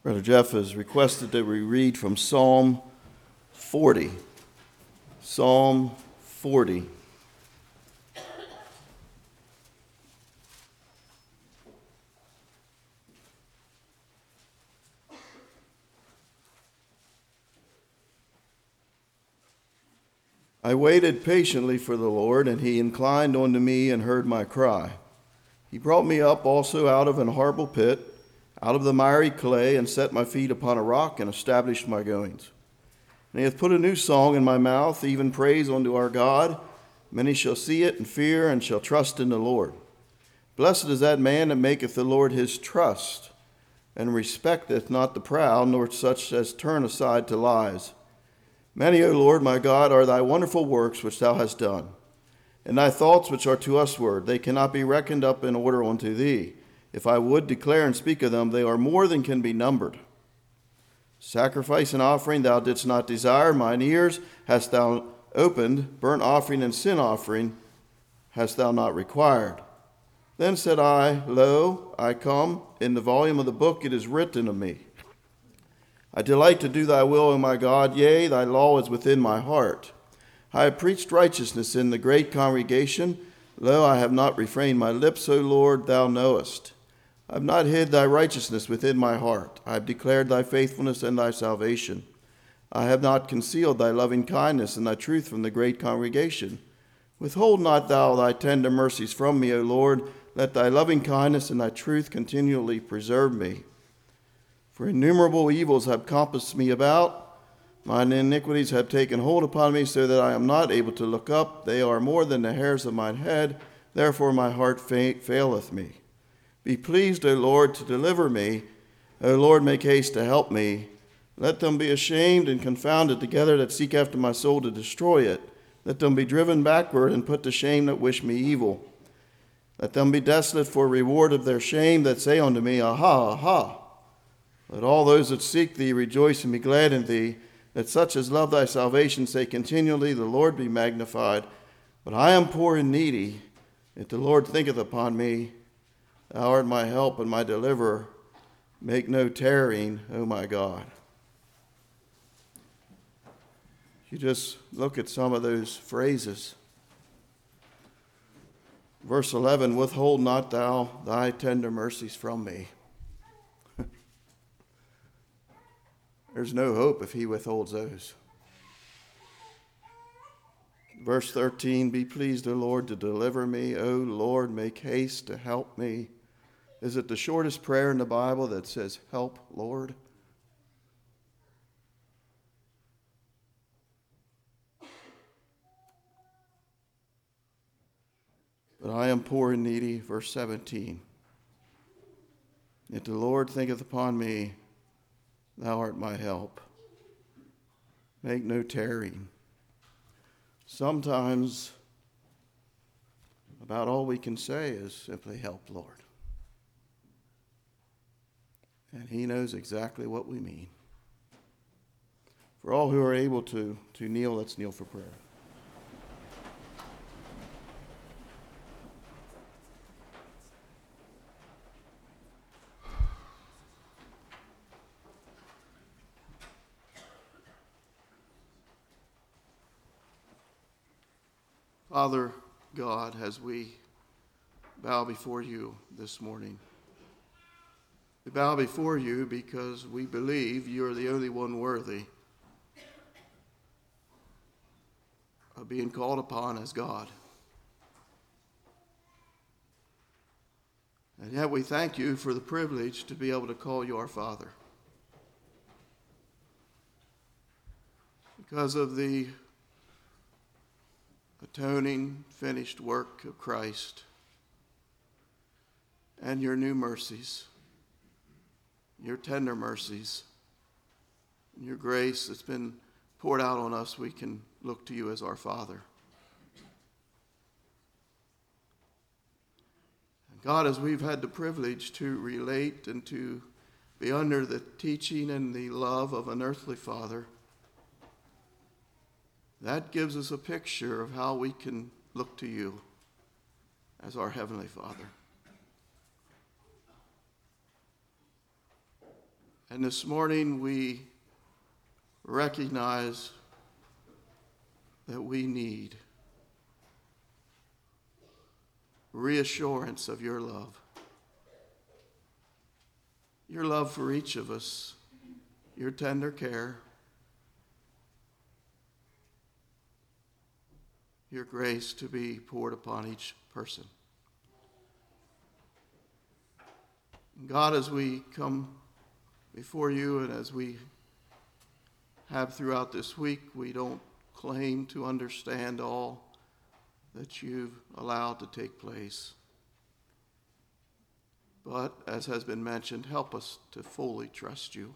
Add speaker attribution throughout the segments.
Speaker 1: Brother Jeff has requested that we read from Psalm 40. Psalm 40. I waited patiently for the Lord, and he inclined unto me and heard my cry. He brought me up also out of an horrible pit, out of the miry clay, and set my feet upon a rock, and established my goings. And he hath put a new song in my mouth, even praise unto our God. Many shall see it and fear, and shall trust in the Lord. Blessed is that man that maketh the Lord his trust, and respecteth not the proud, nor such as turn aside to lies. Many, O Lord, my God, are thy wonderful works which thou hast done, and thy thoughts which are to us ward. They cannot be reckoned up in order unto thee. If I would declare and speak of them, they are more than can be numbered. Sacrifice and offering thou didst not desire, mine ears hast thou opened. Burnt offering and sin offering hast thou not required. Then said I, Lo, I come. In the volume of the book it is written of me. I delight to do thy will, O my God. Yea, thy law is within my heart. I have preached righteousness in the great congregation. Lo, I have not refrained my lips, O Lord, thou knowest. I have not hid thy righteousness within my heart. I have declared thy faithfulness and thy salvation. I have not concealed thy loving kindness and thy truth from the great congregation. Withhold not thou thy tender mercies from me, O Lord. Let thy loving kindness and thy truth continually preserve me. For innumerable evils have compassed me about. Mine iniquities have taken hold upon me, so that I am not able to look up. They are more than the hairs of mine head. Therefore my heart faileth me. Be pleased, O Lord, to deliver me. O Lord, make haste to help me. Let them be ashamed and confounded together that seek after my soul to destroy it. Let them be driven backward and put to shame that wish me evil. Let them be desolate for reward of their shame that say unto me, Aha, aha. Let all those that seek thee rejoice and be glad in thee. Let such as love thy salvation say continually, The Lord be magnified. But I am poor and needy. If the Lord thinketh upon me, thou art my help and my deliverer. Make no tarrying, O my God. You just look at some of those phrases. Verse 11, Withhold not thou thy tender mercies from me. There's no hope if he withholds those. Verse 13, Be pleased, O Lord, to deliver me. O Lord, make haste to help me. Is it the shortest prayer in the Bible that says, Help, Lord? But I am poor and needy. Verse 17, If the Lord thinketh upon me, thou art my help. Make no tarrying. Sometimes about all we can say is simply, Help, Lord. And he knows exactly what we mean. For all who are able to kneel, let's kneel for prayer. Father God, as we bow before you this morning, we bow before you because we believe you are the only one worthy of being called upon as God. And yet we thank you for the privilege to be able to call you our Father. Because of the atoning, finished work of Christ and your new mercies, your tender mercies, and your grace that's been poured out on us, we can look to you as our Father. And God, as we've had the privilege to relate and to be under the teaching and the love of an earthly Father, that gives us a picture of how we can look to you as our Heavenly Father. And this morning we recognize that we need reassurance of your love. Your love for each of us, your tender care, your grace to be poured upon each person. God, as we come before you and as we have throughout this week, we don't claim to understand all that you've allowed to take place. But, as has been mentioned, help us to fully trust you.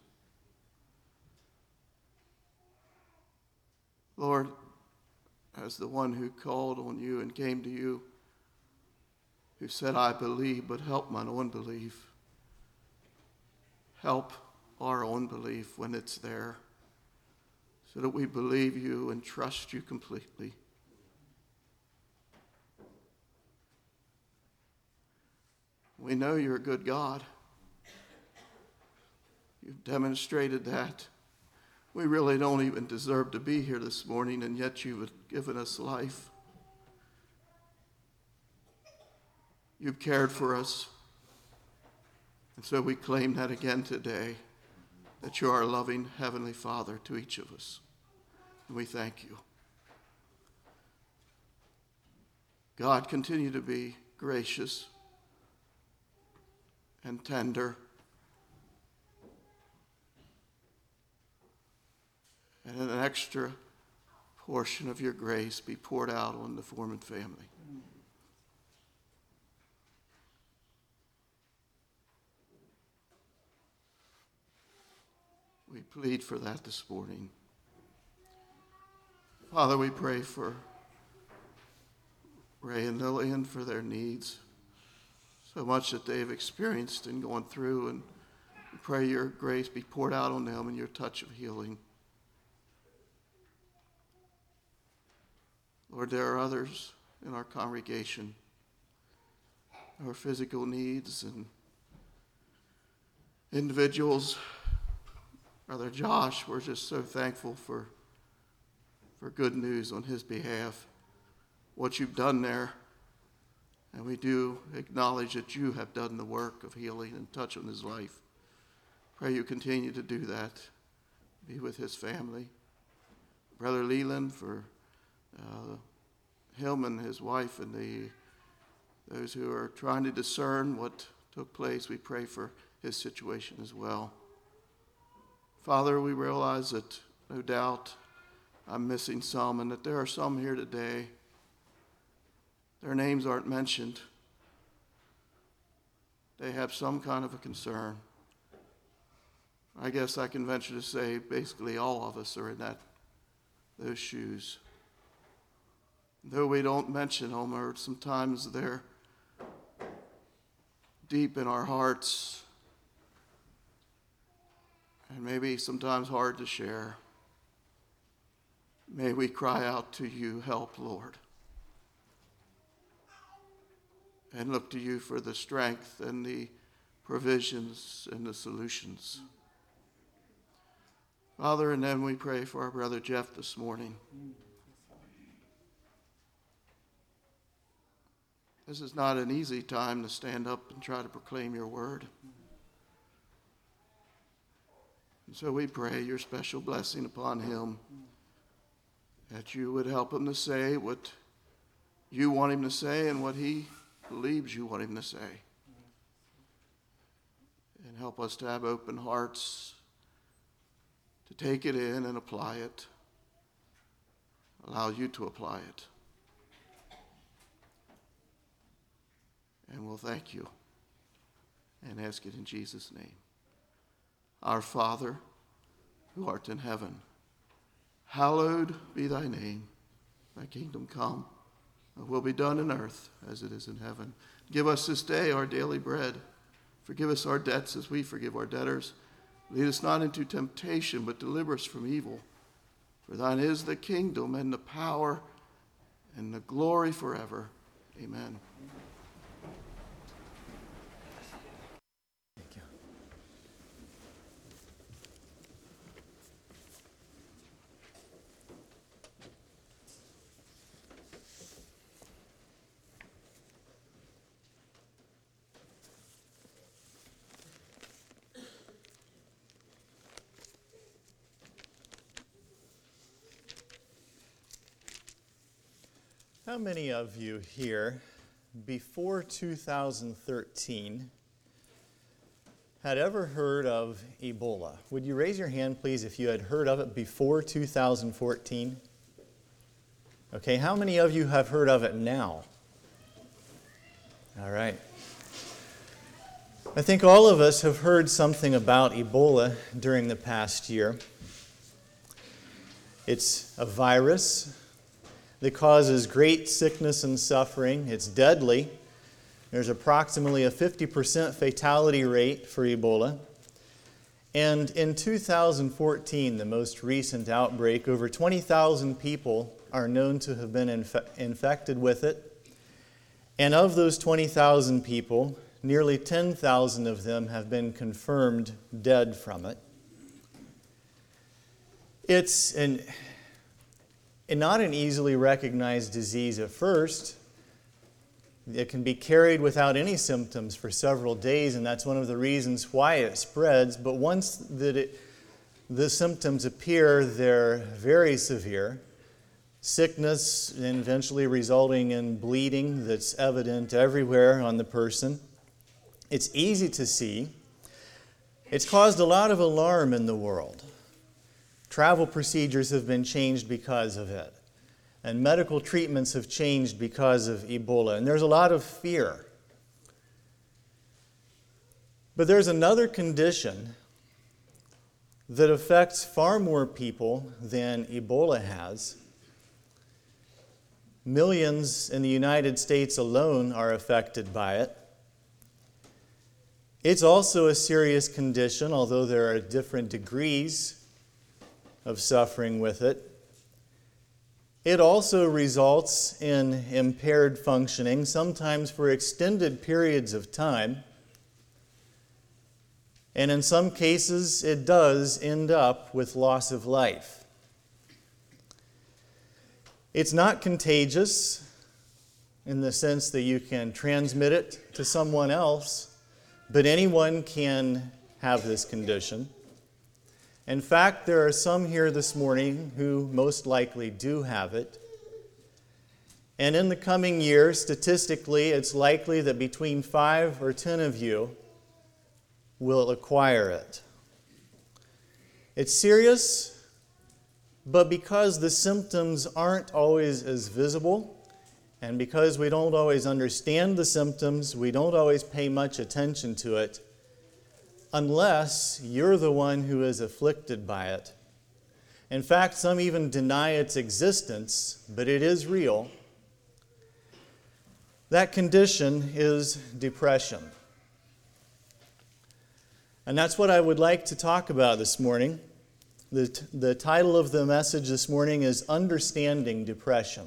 Speaker 1: Lord, as the one who called on you and came to you, who said, I believe, but help mine unbelief. Help our unbelief when it's there, so that we believe you and trust you completely. We know you're a good God. You've demonstrated that. We really don't even deserve to be here this morning, and yet you've given us life. You've cared for us. And so we claim that again today, that you are a loving Heavenly Father to each of us. And we thank you. God, continue to be gracious and tender, and an extra portion of your grace be poured out on the Foreman family. We plead for that this morning. Father, we pray for Ray and Lillian, for their needs, so much that they've experienced and gone through, and we pray your grace be poured out on them and your touch of healing. Lord, there are others in our congregation who have physical needs, and individuals. Brother Josh, we're just so thankful for good news on his behalf, what you've done there. And we do acknowledge that you have done the work of healing and touch on his life. Pray you continue to do that. Be with his family. Brother Leland, for him and his wife and those who are trying to discern what took place, we pray for his situation as well. Father, we realize that no doubt I'm missing some, and that there are some here today, their names aren't mentioned. They have some kind of a concern. I guess I can venture to say basically all of us are in those shoes. Though we don't mention them, or sometimes they're deep in our hearts, and maybe sometimes hard to share. May we cry out to you, help, Lord, and look to you for the strength and the provisions and the solutions. Father, and then we pray for our brother Jeff this morning. This is not an easy time to stand up and try to proclaim your word. And so we pray your special blessing upon him, that you would help him to say what you want him to say and what he believes you want him to say. And help us to have open hearts to take it in and apply it. Allow you to apply it. And we'll thank you and ask it in Jesus' name. Our Father, who art in heaven, hallowed be thy name. Thy kingdom come, thy will be done in earth as it is in heaven. Give us this day our daily bread. Forgive us our debts as we forgive our debtors. Lead us not into temptation, but deliver us from evil. For thine is the kingdom and the power and the glory forever. Amen.
Speaker 2: How many of you here, before 2013, had ever heard of Ebola? Would you raise your hand, please, if you had heard of it before 2014? Okay, how many of you have heard of it now? All right. I think all of us have heard something about Ebola during the past year. It's a virus that causes great sickness and suffering. It's deadly. There's approximately a 50% fatality rate for Ebola. And in 2014, the most recent outbreak, over 20,000 people are known to have been infected with it. And of those 20,000 people, nearly 10,000 of them have been confirmed dead from it. It's not an easily recognized disease at first. It can be carried without any symptoms for several days, and that's one of the reasons why it spreads. But once the symptoms appear, they're very severe. Sickness, and eventually resulting in bleeding that's evident everywhere on the person. It's easy to see. It's caused a lot of alarm in the world. Travel procedures have been changed because of it. And medical treatments have changed because of Ebola. And there's a lot of fear. But there's another condition that affects far more people than Ebola has. Millions in the United States alone are affected by it. It's also a serious condition, although there are different degrees of suffering with it. It also results in impaired functioning, sometimes for extended periods of time. And in some cases, it does end up with loss of life. It's not contagious in the sense that you can transmit it to someone else, but anyone can have this condition. In fact, there are some here this morning who most likely do have it. And in the coming year, statistically, it's likely that between 5 or 10 of you will acquire it. It's serious, but because the symptoms aren't always as visible, and because we don't always understand the symptoms, we don't always pay much attention to it, unless you're the one who is afflicted by it. In fact, some even deny its existence, but it is real. That condition is depression. And that's what I would like to talk about this morning. The title of the message this morning is Understanding Depression.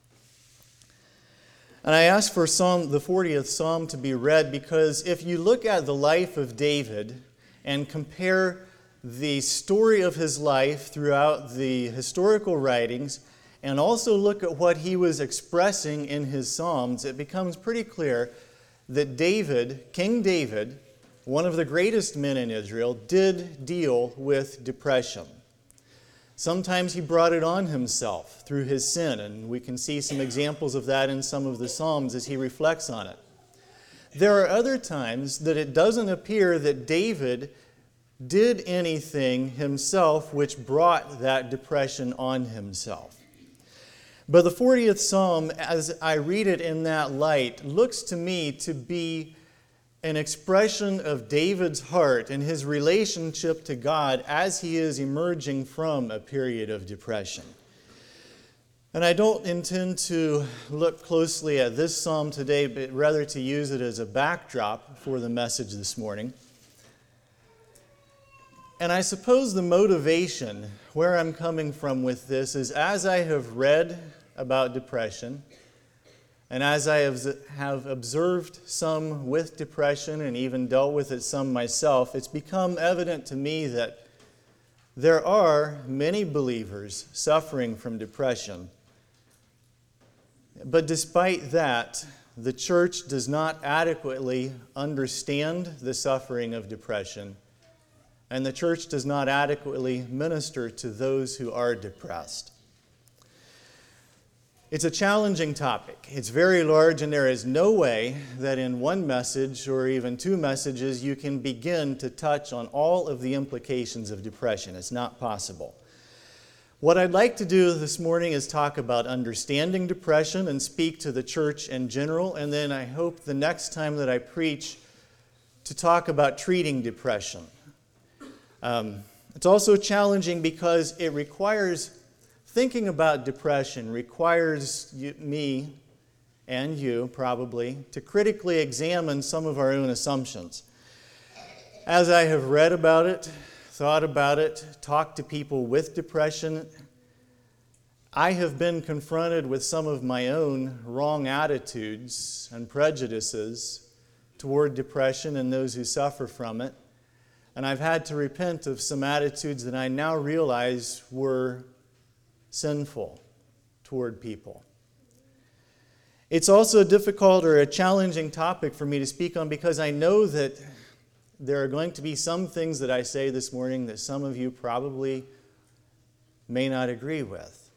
Speaker 2: And I asked for the 40th Psalm to be read because if you look at the life of David and compare the story of his life throughout the historical writings and also look at what he was expressing in his Psalms, it becomes pretty clear that King David, one of the greatest men in Israel, did deal with depression. Sometimes he brought it on himself through his sin, and we can see some examples of that in some of the Psalms as he reflects on it. There are other times that it doesn't appear that David did anything himself which brought that depression on himself. But the 40th Psalm, as I read it in that light, looks to me to be an expression of David's heart and his relationship to God as he is emerging from a period of depression. And I don't intend to look closely at this psalm today, but rather to use it as a backdrop for the message this morning. And I suppose the motivation, where I'm coming from with this, is as I have read about depression, and as I have observed some with depression and even dealt with it some myself, it's become evident to me that there are many believers suffering from depression. But despite that, the church does not adequately understand the suffering of depression, and the church does not adequately minister to those who are depressed. It's a challenging topic. It's very large, and there is no way that in one message or even two messages you can begin to touch on all of the implications of depression. It's not possible. What I'd like to do this morning is talk about understanding depression and speak to the church in general, and then I hope the next time that I preach to talk about treating depression. It's also challenging because it requires thinking about depression requires me and you probably to critically examine some of our own assumptions. As I have read about it, thought about it, talked to people with depression, I have been confronted with some of my own wrong attitudes and prejudices toward depression and those who suffer from it. And I've had to repent of some attitudes that I now realize were sinful toward people. It's also a difficult or a challenging topic for me to speak on because I know that there are going to be some things that I say this morning that some of you probably may not agree with.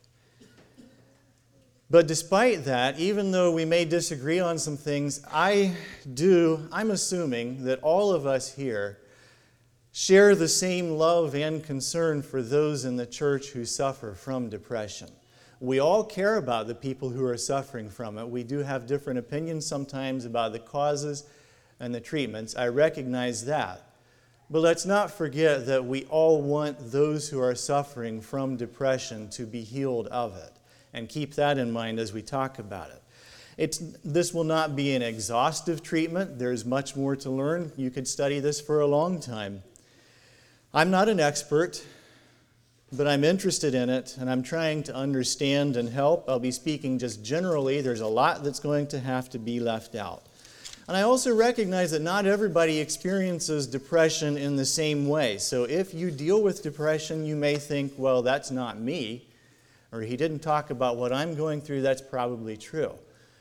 Speaker 2: But despite that, even though we may disagree on some things, I'm assuming that all of us here share the same love and concern for those in the church who suffer from depression. We all care about the people who are suffering from it. We do have different opinions sometimes about the causes and the treatments. I recognize that. But let's not forget that we all want those who are suffering from depression to be healed of it. And keep that in mind as we talk about it. This will not be an exhaustive treatment. There's much more to learn. You could study this for a long time. I'm not an expert, but I'm interested in it, and I'm trying to understand and help. I'll be speaking just generally. There's a lot that's going to have to be left out. And I also recognize that not everybody experiences depression in the same way. So if you deal with depression, you may think, well, that's not me, or he didn't talk about what I'm going through. That's probably true.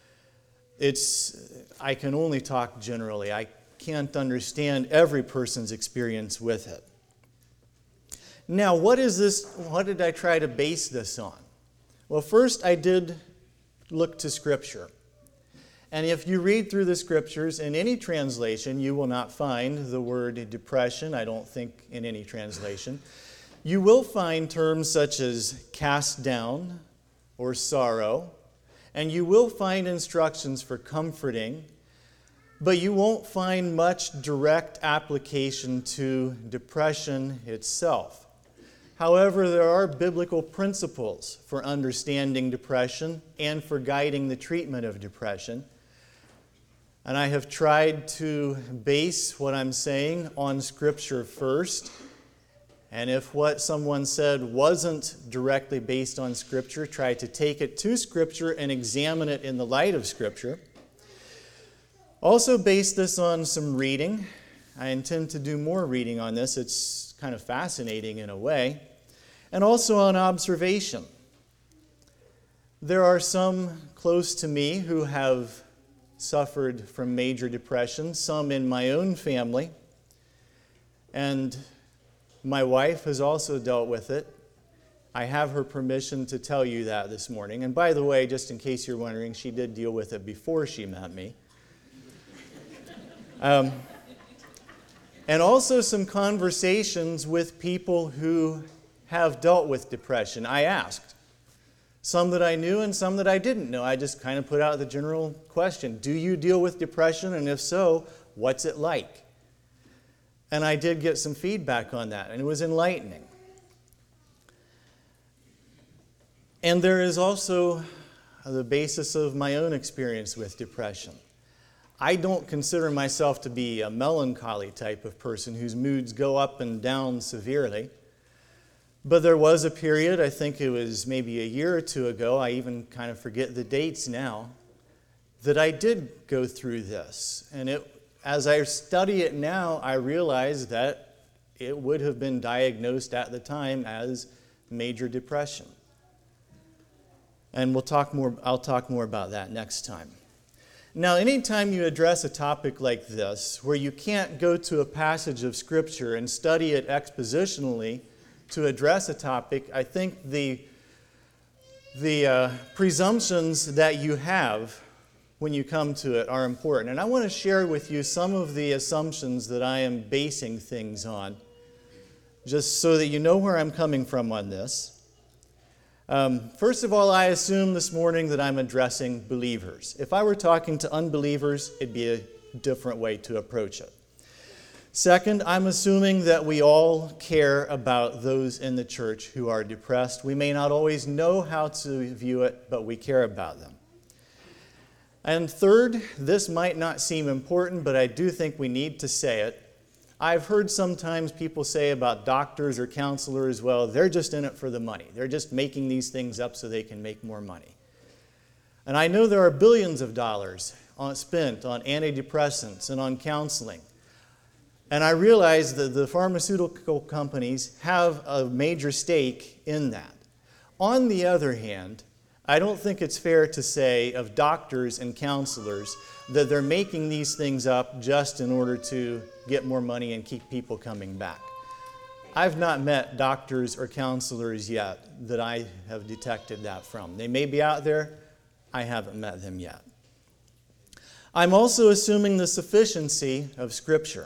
Speaker 2: I can only talk generally. I can't understand every person's experience with it. Now, what is this? What did I try to base this on? Well, first I did look to Scripture. And if you read through the Scriptures in any translation, you will not find the word depression, I don't think, in any translation. You will find terms such as cast down or sorrow, and you will find instructions for comforting, but you won't find much direct application to depression itself. However, there are biblical principles for understanding depression and for guiding the treatment of depression. And I have tried to base what I'm saying on Scripture first. And if what someone said wasn't directly based on Scripture, try to take it to Scripture and examine it in the light of Scripture. Also base this on some reading. I intend to do more reading on this. It's kind of fascinating in a way. And also on observation. There are some close to me who have suffered from major depression, some in my own family. And my wife has also dealt with it. I have her permission to tell you that this morning. And by the way, just in case you're wondering, she did deal with it before she met me. And also some conversations with people who have dealt with depression. I asked. Some that I knew and some that I didn't know. I just kind of put out the general question. Do you deal with depression? And if so, what's it like? And I did get some feedback on that, and it was enlightening. And there is also the basis of my own experience with depression. I don't consider myself to be a melancholy type of person whose moods go up and down severely. But there was a period, I think it was maybe a year or two ago, I even kind of forget the dates now, that I did go through this. And as I study it now, I realize that it would have been diagnosed at the time as major depression. And I'll talk more about that next time. Now, anytime you address a topic like this, where you can't go to a passage of Scripture and study it expositionally to address a topic, I think the The presumptions that you have when you come to it are important. And I want to share with you some of the assumptions that I am basing things on, just so that you know where I'm coming from on this. First of all, I assume this morning that I'm addressing believers. If I were talking to unbelievers, it'd be a different way to approach it. Second, I'm assuming that we all care about those in the church who are depressed. We may not always know how to view it, but we care about them. And third, this might not seem important, but I do think we need to say it. I've heard sometimes people say about doctors or counselors, well, they're just in it for the money. They're just making these things up so they can make more money. And I know there are billions of dollars spent on antidepressants and on counseling. And I realize that the pharmaceutical companies have a major stake in that. On the other hand, I don't think it's fair to say of doctors and counselors that they're making these things up just in order to get more money and keep people coming back. I've not met doctors or counselors yet that I have detected that from. They may be out there. I haven't met them yet. I'm also assuming the sufficiency of Scripture.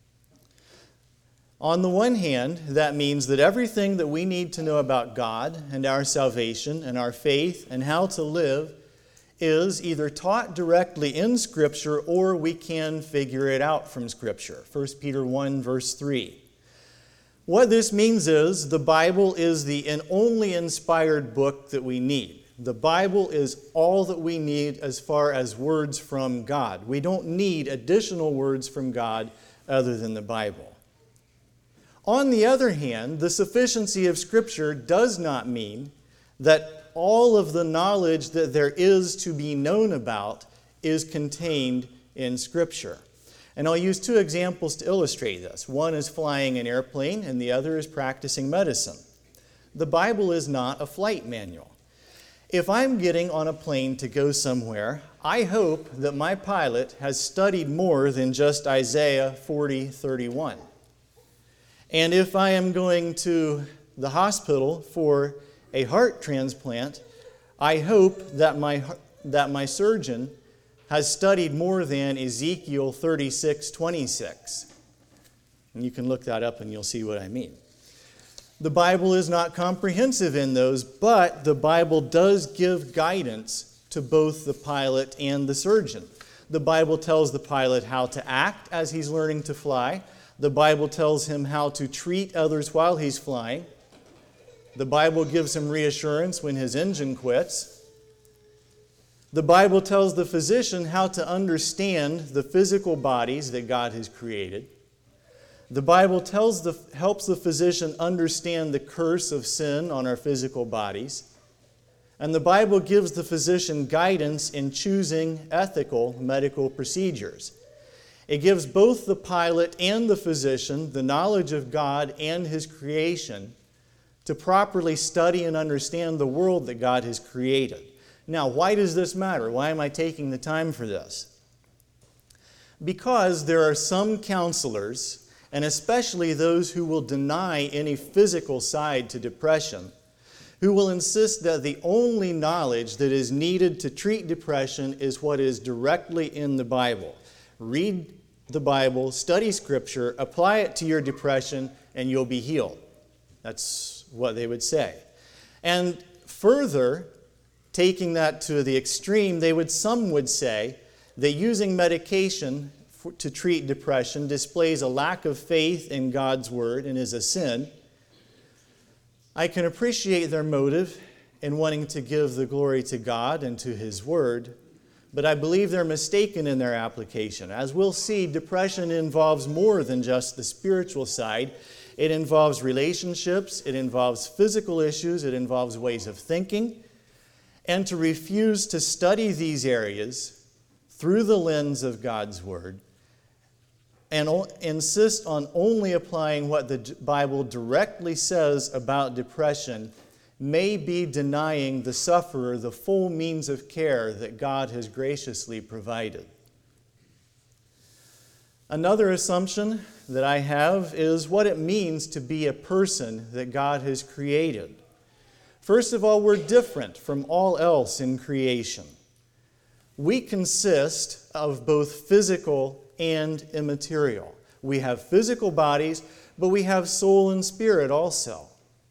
Speaker 2: On the one hand, that means that everything that we need to know about God and our salvation and our faith and how to live is either taught directly in Scripture or we can figure it out from Scripture. 1 Peter 1, verse 3. What this means is the Bible is the only inspired book that we need. The Bible is all that we need as far as words from God. We don't need additional words from God other than the Bible. On the other hand, the sufficiency of Scripture does not mean that all of the knowledge that there is to be known about is contained in Scripture. And I'll use two examples to illustrate this. One is flying an airplane, and the other is practicing medicine. The Bible is not a flight manual. If I'm getting on a plane to go somewhere, I hope that my pilot has studied more than just Isaiah 40:31. And if I am going to the hospital for a heart transplant, I hope that my surgeon has studied more than Ezekiel 36:26. And you can look that up and you'll see what I mean. The Bible is not comprehensive in those, but the Bible does give guidance to both the pilot and the surgeon. The Bible tells the pilot how to act as he's learning to fly. The Bible tells him how to treat others while he's flying. The Bible gives him reassurance when his engine quits. The Bible tells the physician how to understand the physical bodies that God has created. The Bible helps the physician understand the curse of sin on our physical bodies. And the Bible gives the physician guidance in choosing ethical medical procedures. It gives both the pilot and the physician the knowledge of God and His creation to properly study and understand the world that God has created. Now, why does this matter? Why am I taking the time for this? Because there are some counselors, and especially those who will deny any physical side to depression, who will insist that the only knowledge that is needed to treat depression is what is directly in the Bible. Read the Bible, study Scripture, apply it to your depression, and you'll be healed. That's what they would say. And further, taking that to the extreme, some would say that using medication to treat depression displays a lack of faith in God's Word and is a sin. I can appreciate their motive in wanting to give the glory to God and to His Word, but I believe they're mistaken in their application. As we'll see, depression involves more than just the spiritual side. It involves relationships, it involves physical issues, it involves ways of thinking. And to refuse to study these areas through the lens of God's Word and insist on only applying what the Bible directly says about depression may be denying the sufferer the full means of care that God has graciously provided. Another assumption that I have is what it means to be a person that God has created. First of all, we're different from all else in creation. We consist of both physical and immaterial. We have physical bodies, but we have soul and spirit also.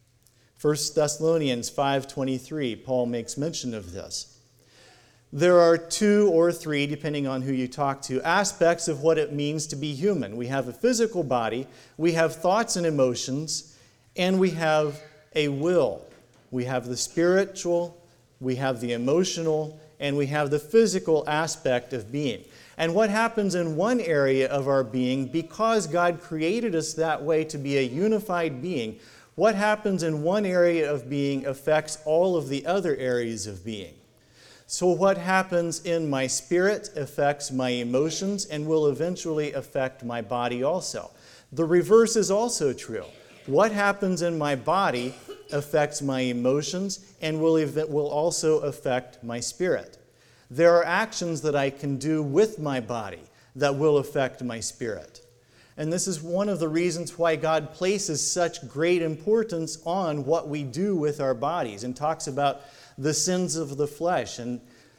Speaker 2: 1 Thessalonians 5:23, Paul makes mention of this. There are 2 or 3, depending on who you talk to, aspects of what it means to be human. We have a physical body, we have thoughts and emotions, and we have a will. We have the spiritual, we have the emotional, and we have the physical aspect of being. And what happens in one area of our being, because God created us that way to be a unified being, what happens in one area of being affects all of the other areas of being. So what happens in my spirit affects my emotions and will eventually affect my body also. The reverse is also true. What happens in my body affects my emotions and will also affect my spirit. There are actions that I can do with my body that will affect my spirit. And this is one of the reasons why God places such great importance on what we do with our bodies and talks about the sins of the flesh and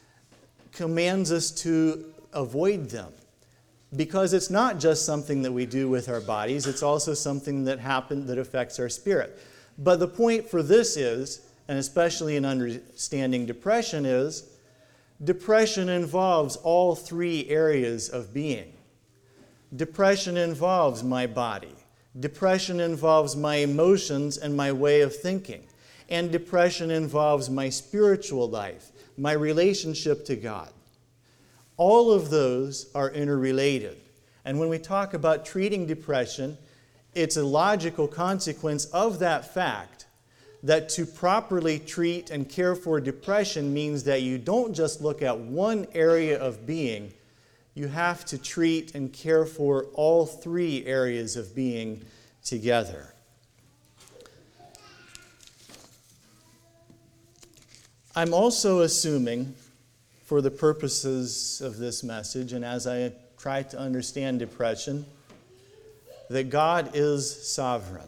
Speaker 2: commands us to avoid them. Because it's not just something that we do with our bodies, it's also something that affects our spirit. But the point for this is, and especially in understanding depression, is depression involves all 3 areas of being. Depression involves my body. Depression involves my emotions and my way of thinking. And depression involves my spiritual life, my relationship to God. All of those are interrelated. And when we talk about treating depression, it's a logical consequence of that fact that to properly treat and care for depression means that you don't just look at one area of being, you have to treat and care for all 3 areas of being together. I'm also assuming, for the purposes of this message, and as I try to understand depression, that God is sovereign.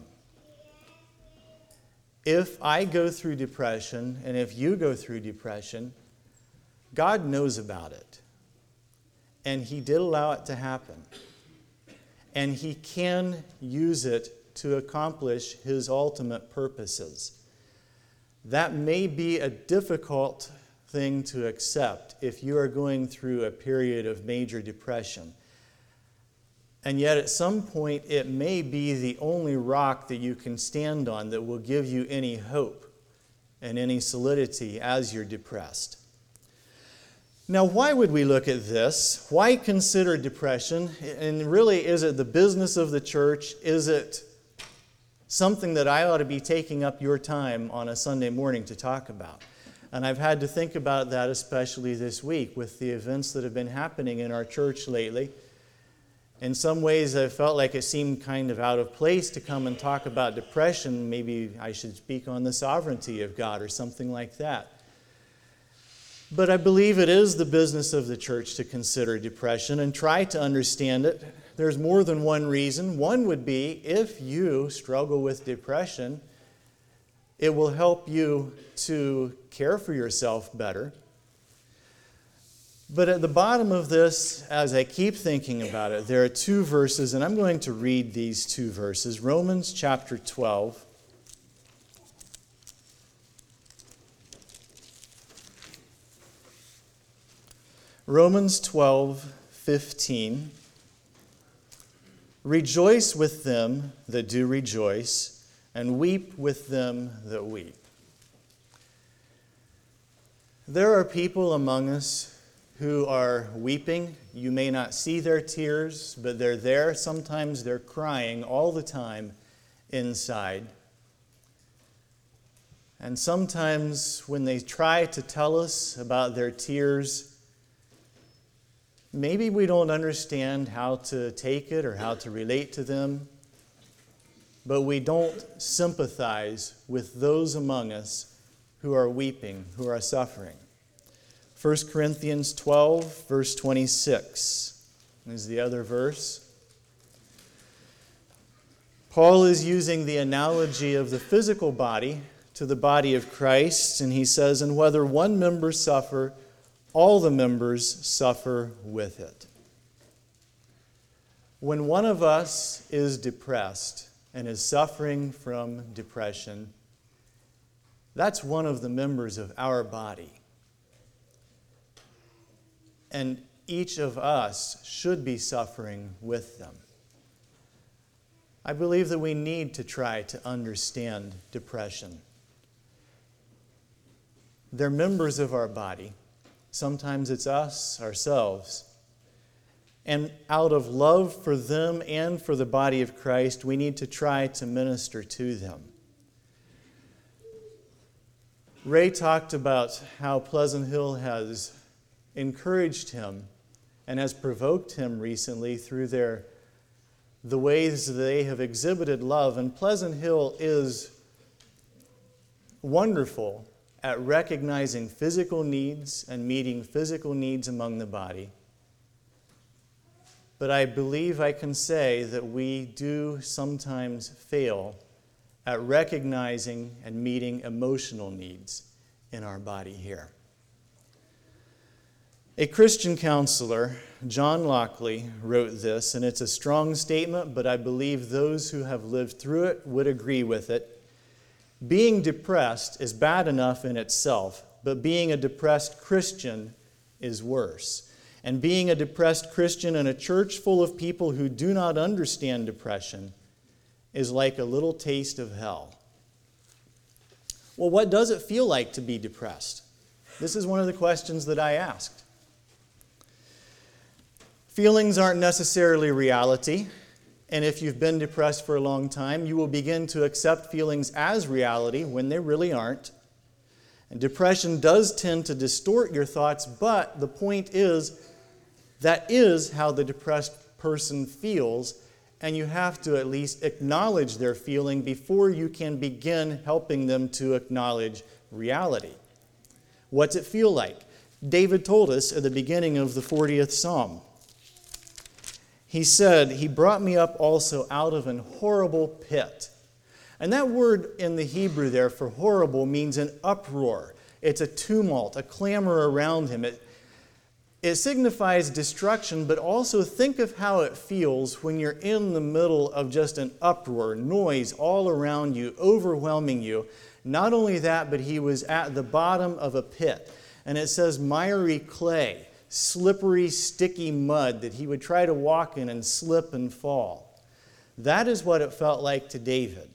Speaker 2: If I go through depression, and if you go through depression, God knows about it. And He did allow it to happen. And He can use it to accomplish His ultimate purposes. That may be a difficult thing to accept if you are going through a period of major depression. And yet at some point it may be the only rock that you can stand on that will give you any hope and any solidity as you're depressed. Now, why would we look at this? Why consider depression? And really, is it the business of the church? Is it something that I ought to be taking up your time on a Sunday morning to talk about? And I've had to think about that especially this week with the events that have been happening in our church lately. In some ways, I felt like it seemed kind of out of place to come and talk about depression. Maybe I should speak on the sovereignty of God or something like that. But I believe it is the business of the church to consider depression and try to understand it. There's more than one reason. One would be if you struggle with depression, it will help you to care for yourself better. But at the bottom of this, as I keep thinking about it, there are 2 verses, and I'm going to read these 2 verses. Romans chapter 12. Romans 12:15. Rejoice with them that do rejoice, and weep with them that weep. There are people among us who are weeping. You may not see their tears, but they're there. Sometimes they're crying all the time inside. And sometimes when they try to tell us about their tears, maybe we don't understand how to take it or how to relate to them, but we don't sympathize with those among us who are weeping, who are suffering. 1 Corinthians 12, verse 26 is the other verse. Paul is using the analogy of the physical body to the body of Christ, and he says, "And whether one member suffer, all the members suffer with it." When one of us is depressed and is suffering from depression, that's one of the members of our body. And each of us should be suffering with them. I believe that we need to try to understand depression. They're members of our body. Sometimes it's us, ourselves. And out of love for them and for the body of Christ, we need to try to minister to them. Ray talked about how Pleasant Hill has encouraged him and has provoked him recently through the ways they have exhibited love. And Pleasant Hill is wonderful at recognizing physical needs and meeting physical needs among the body. But I believe I can say that we do sometimes fail at recognizing and meeting emotional needs in our body here. A Christian counselor, John Lockley, wrote this, and it's a strong statement, but I believe those who have lived through it would agree with it. Being depressed is bad enough in itself, but being a depressed Christian is worse. And being a depressed Christian in a church full of people who do not understand depression is like a little taste of hell. Well, what does it feel like to be depressed? This is one of the questions that I asked. Feelings aren't necessarily reality, and if you've been depressed for a long time, you will begin to accept feelings as reality when they really aren't. And depression does tend to distort your thoughts, but the point is, that is how the depressed person feels, and you have to at least acknowledge their feeling before you can begin helping them to acknowledge reality. What's it feel like? David told us at the beginning of the 40th Psalm. He said, "He brought me up also out of an horrible pit." And that word in the Hebrew there for horrible means an uproar. It's a tumult, a clamor around him. It signifies destruction, but also think of how it feels when you're in the middle of just an uproar, noise all around you, overwhelming you. Not only that, but he was at the bottom of a pit. And it says miry clay. Slippery, sticky mud that he would try to walk in and slip and fall. That is what it felt like to David.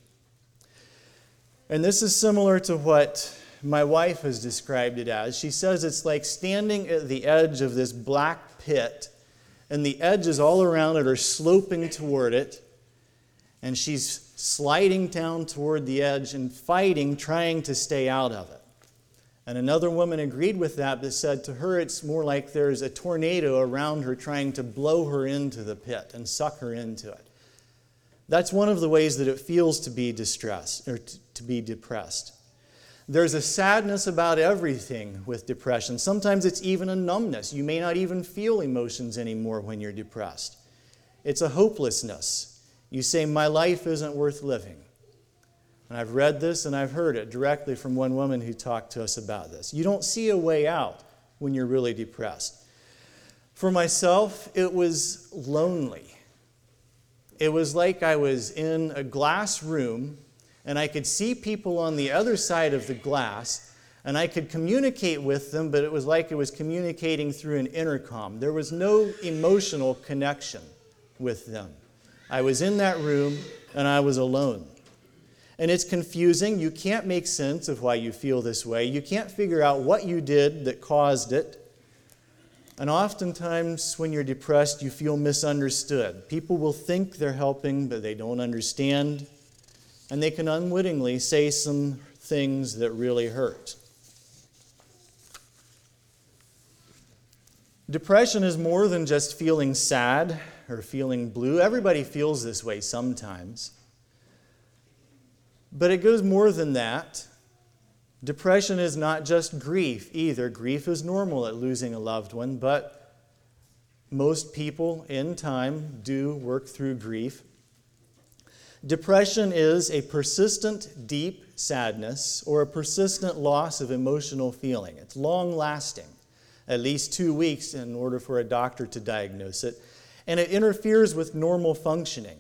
Speaker 2: And this is similar to what my wife has described it as. She says it's like standing at the edge of this black pit, and the edges all around it are sloping toward it, and she's sliding down toward the edge and fighting, trying to stay out of it. And another woman agreed with that, but said to her it's more like there's a tornado around her trying to blow her into the pit and suck her into it. That's one of the ways that it feels to be distressed or to be depressed. There's a sadness about everything with depression. Sometimes it's even a numbness. You may not even feel emotions anymore when you're depressed. It's a hopelessness. You say, "My life isn't worth living." And I've read this and I've heard it directly from one woman who talked to us about this. You don't see a way out when you're really depressed. For myself, it was lonely. It was like I was in a glass room and I could see people on the other side of the glass and I could communicate with them, but it was like it was communicating through an intercom. There was no emotional connection with them. I was in that room and I was alone. And it's confusing. You can't make sense of why you feel this way. You can't figure out what you did that caused it. And oftentimes when you're depressed, you feel misunderstood. People will think they're helping, but they don't understand. And they can unwittingly say some things that really hurt. Depression is more than just feeling sad or feeling blue. Everybody feels this way sometimes. But it goes more than that. Depression is not just grief either. Grief is normal at losing a loved one, but most people in time do work through grief. Depression is a persistent, deep sadness or a persistent loss of emotional feeling. It's long-lasting, at least 2 weeks in order for a doctor to diagnose it, and it interferes with normal functioning.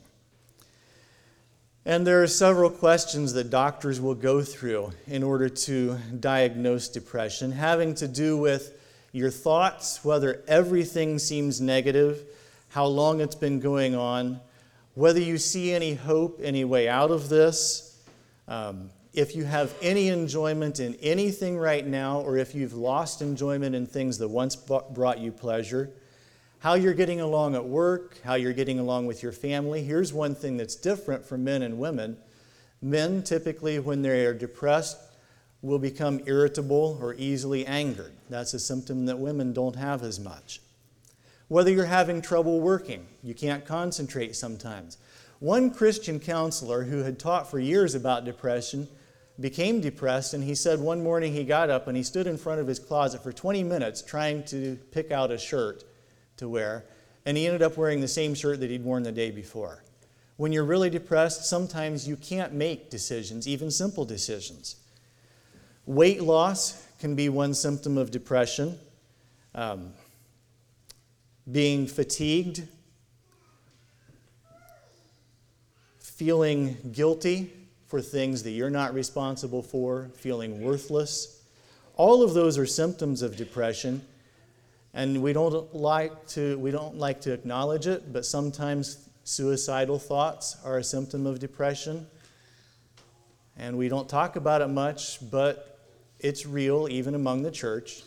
Speaker 2: And there are several questions that doctors will go through in order to diagnose depression, having to do with your thoughts, whether everything seems negative, how long it's been going on, whether you see any hope, any way out of this, if you have any enjoyment in anything right now, or if you've lost enjoyment in things that once brought you pleasure, how you're getting along at work, how you're getting along with your family. Here's one thing that's different for men and women. Men typically, when they are depressed, will become irritable or easily angered. That's a symptom that women don't have as much. Whether you're having trouble working, you can't concentrate sometimes. One Christian counselor who had taught for years about depression became depressed, and he said one morning he got up and he stood in front of his closet for 20 minutes trying to pick out a shirt to wear, and he ended up wearing the same shirt that he'd worn the day before. When you're really depressed, sometimes you can't make decisions, even simple decisions. Weight loss can be one symptom of depression. Being fatigued, feeling guilty for things that you're not responsible for, feeling worthless. All of those are symptoms of depression, and we don't like to acknowledge it, but sometimes suicidal thoughts are a symptom of depression. And we don't talk about it much, but it's real even among the church.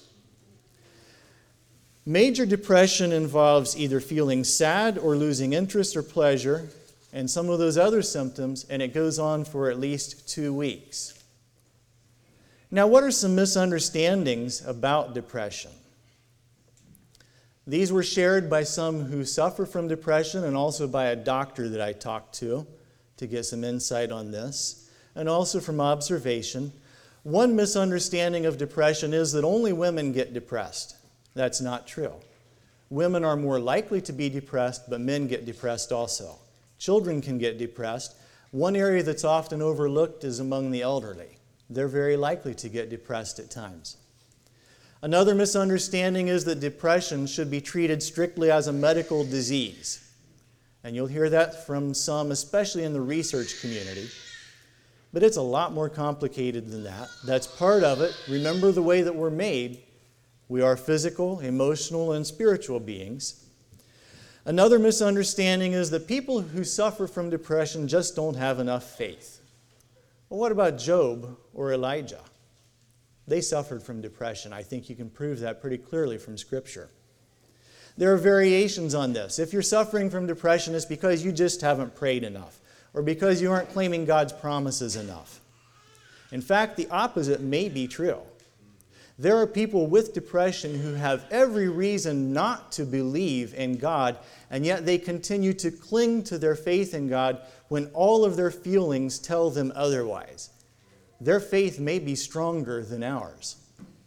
Speaker 2: Major depression involves either feeling sad or losing interest or pleasure, and some of those other symptoms, and it goes on for at least 2 weeks. Now, what are some misunderstandings about depression? These were shared by some who suffer from depression and also by a doctor that I talked to get some insight on this, and also from observation. One misunderstanding of depression is that only women get depressed. That's not true. Women are more likely to be depressed, but men get depressed also. Children can get depressed. One area that's often overlooked is among the elderly. They're very likely to get depressed at times. Another misunderstanding is that depression should be treated strictly as a medical disease. And you'll hear that from some, especially in the research community. But it's a lot more complicated than that. That's part of it. Remember the way that we're made. We are physical, emotional, and spiritual beings. Another misunderstanding is that people who suffer from depression just don't have enough faith. Well, what about Job or Elijah? They suffered from depression. I think you can prove that pretty clearly from Scripture. There are variations on this. If you're suffering from depression, it's because you just haven't prayed enough, or because you aren't claiming God's promises enough. In fact, the opposite may be true. There are people with depression who have every reason not to believe in God, and yet they continue to cling to their faith in God when all of their feelings tell them otherwise. Their faith may be stronger than ours.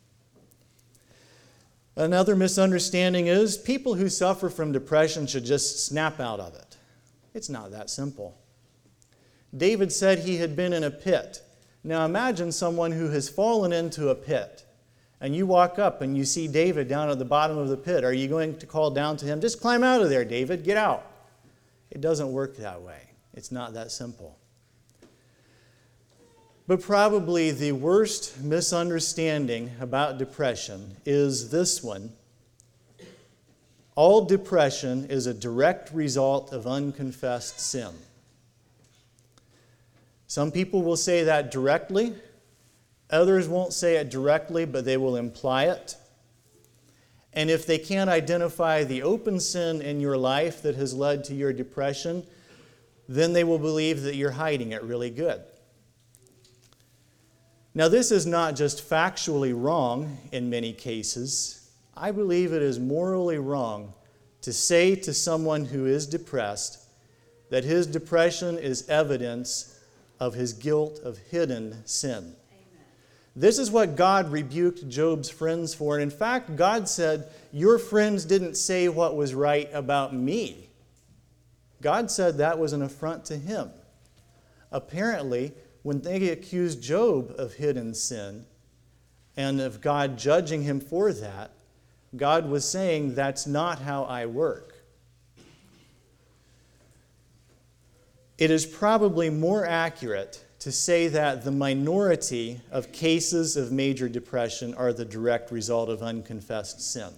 Speaker 2: Another misunderstanding is people who suffer from depression should just snap out of it. It's not that simple. David said he had been in a pit. Now imagine someone who has fallen into a pit, and you walk up and you see David down at the bottom of the pit. Are you going to call down to him, just climb out of there, David, get out? It doesn't work that way. It's not that simple. But probably the worst misunderstanding about depression is this one. All depression is a direct result of unconfessed sin. Some people will say that directly. Others won't say it directly, but they will imply it. And if they can't identify the open sin in your life that has led to your depression, then they will believe that you're hiding it really good. Now, this is not just factually wrong in many cases. I believe it is morally wrong to say to someone who is depressed that his depression is evidence of his guilt of hidden sin. This is what God rebuked Job's friends for. And in fact, God said, your friends didn't say what was right about me. God said that was an affront to him. Apparently, when they accused Job of hidden sin and of God judging him for that, God was saying, that's not how I work. It is probably more accurate to say that the minority of cases of major depression are the direct result of unconfessed sin.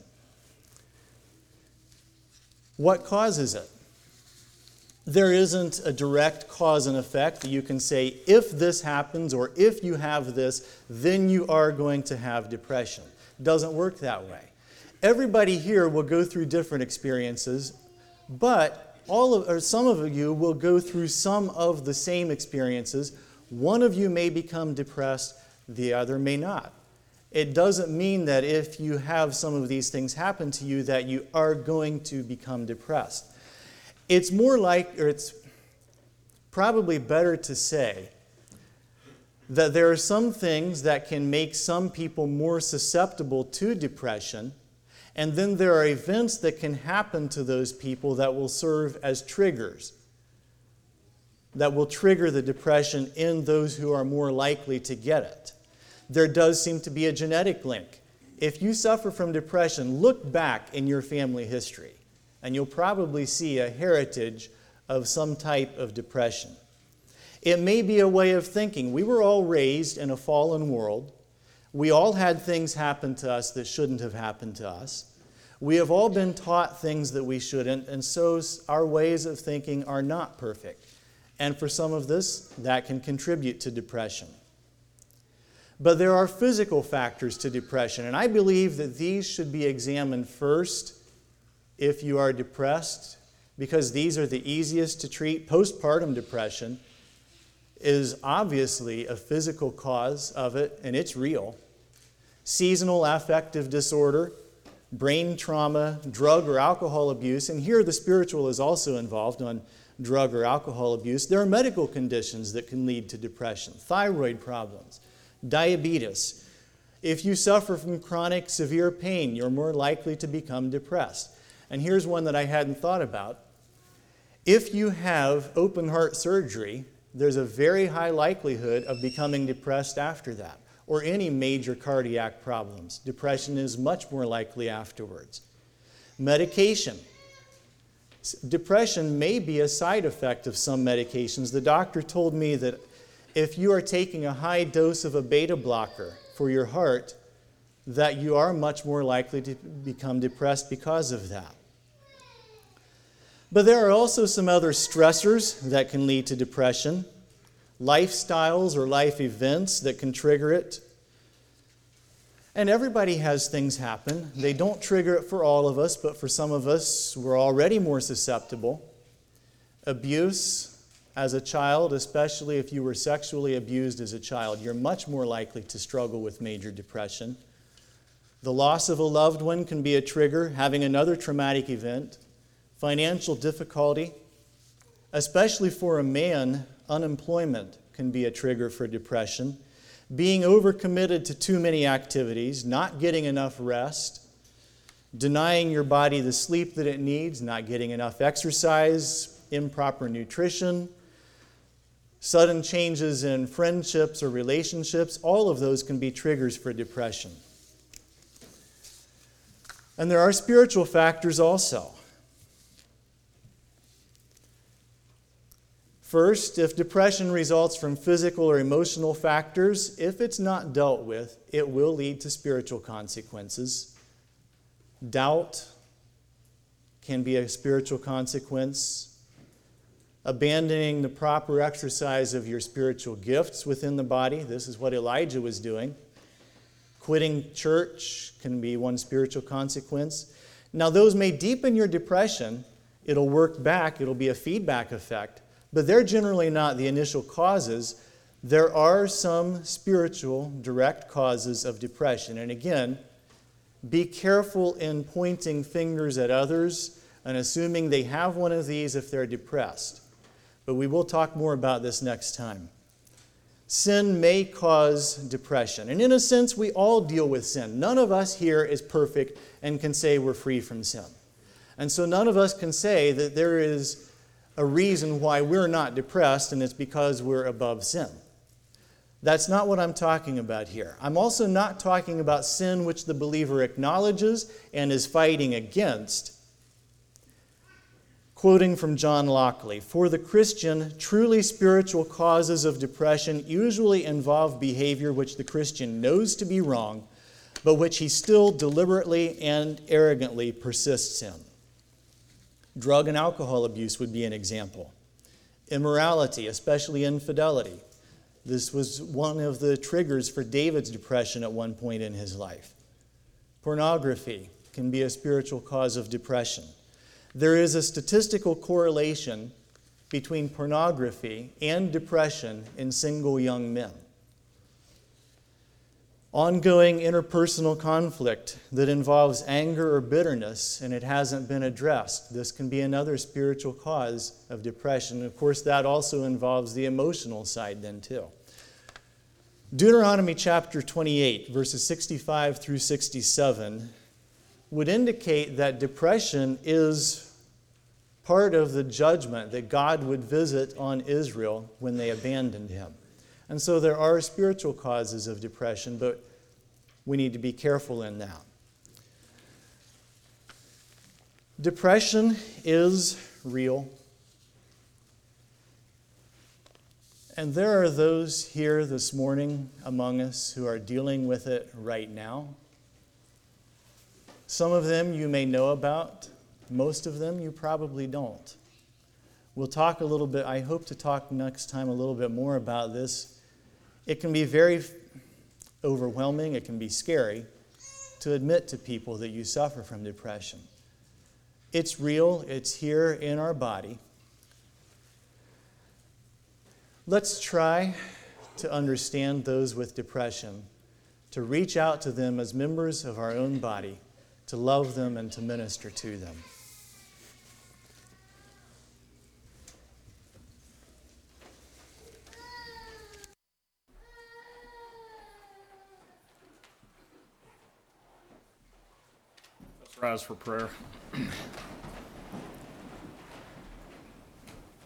Speaker 2: What causes it? There isn't a direct cause and effect that you can say, if this happens or if you have this, then you are going to have depression. It doesn't work that way. Everybody here will go through different experiences, but some of you will go through some of the same experiences. One of you may become depressed, the other may not. It doesn't mean that if you have some of these things happen to you that you are going to become depressed. It's probably better to say that there are some things that can make some people more susceptible to depression, and then there are events that can happen to those people that will serve as triggers, that will trigger the depression in those who are more likely to get it. There does seem to be a genetic link. If you suffer from depression, look back in your family history, and you'll probably see a heritage of some type of depression. It may be a way of thinking. We were all raised in a fallen world. We all had things happen to us that shouldn't have happened to us. We have all been taught things that we shouldn't, and so our ways of thinking are not perfect. And for some of this, that can contribute to depression. But there are physical factors to depression, and I believe that these should be examined first if you are depressed, because these are the easiest to treat. Postpartum depression is obviously a physical cause of it, and it's real. Seasonal affective disorder, brain trauma, drug or alcohol abuse, and here the spiritual is also involved on drug or alcohol abuse. There are medical conditions that can lead to depression, thyroid problems, diabetes. If you suffer from chronic severe pain, you're more likely to become depressed. And here's one that I hadn't thought about. If you have open heart surgery, there's a very high likelihood of becoming depressed after that, or any major cardiac problems. Depression is much more likely afterwards. Medication. Depression may be a side effect of some medications. The doctor told me that if you are taking a high dose of a beta blocker for your heart, that you are much more likely to become depressed because of that. But there are also some other stressors that can lead to depression, lifestyles or life events that can trigger it. And everybody has things happen. They don't trigger it for all of us, but for some of us, we're already more susceptible. Abuse as a child, especially if you were sexually abused as a child, you're much more likely to struggle with major depression. The loss of a loved one can be a trigger, having another traumatic event. Financial difficulty, especially for a man, unemployment can be a trigger for depression. Being overcommitted to too many activities, not getting enough rest, denying your body the sleep that it needs, not getting enough exercise, improper nutrition, sudden changes in friendships or relationships, all of those can be triggers for depression. And there are spiritual factors also. First, if depression results from physical or emotional factors, if it's not dealt with, it will lead to spiritual consequences. Doubt can be a spiritual consequence. Abandoning the proper exercise of your spiritual gifts within the body, this is what Elijah was doing. Quitting church can be one spiritual consequence. Now, those may deepen your depression. It'll work back. It'll be a feedback effect. But they're generally not the initial causes. There are some spiritual direct causes of depression. And again, be careful in pointing fingers at others and assuming they have one of these if they're depressed. But we will talk more about this next time. Sin may cause depression. And in a sense, we all deal with sin. None of us here is perfect and can say we're free from sin. And so none of us can say that there is a reason why we're not depressed, and it's because we're above sin. That's not what I'm talking about here. I'm also not talking about sin which the believer acknowledges and is fighting against. Quoting from John Lockley, "For the Christian, truly spiritual causes of depression usually involve behavior which the Christian knows to be wrong, but which he still deliberately and arrogantly persists in." Drug and alcohol abuse would be an example. Immorality, especially infidelity. This was one of the triggers for David's depression at one point in his life. Pornography can be a spiritual cause of depression. There is a statistical correlation between pornography and depression in single young men. Ongoing interpersonal conflict that involves anger or bitterness and it hasn't been addressed. This can be another spiritual cause of depression. Of course, that also involves the emotional side then too. Deuteronomy chapter 28, verses 65 through 67 would indicate that depression is part of the judgment that God would visit on Israel when they abandoned him. And so there are spiritual causes of depression, but we need to be careful in that. Depression is real. And there are those here this morning among us who are dealing with it right now. Some of them you may know about. Most of them you probably don't. We'll talk a little bit, I hope to talk next time a little bit more about this. It can be very overwhelming, it can be scary to admit to people that you suffer from depression. It's real, it's here in our body. Let's try to understand those with depression, to reach out to them as members of our own body, to love them and to minister to them.
Speaker 3: Let's rise for prayer.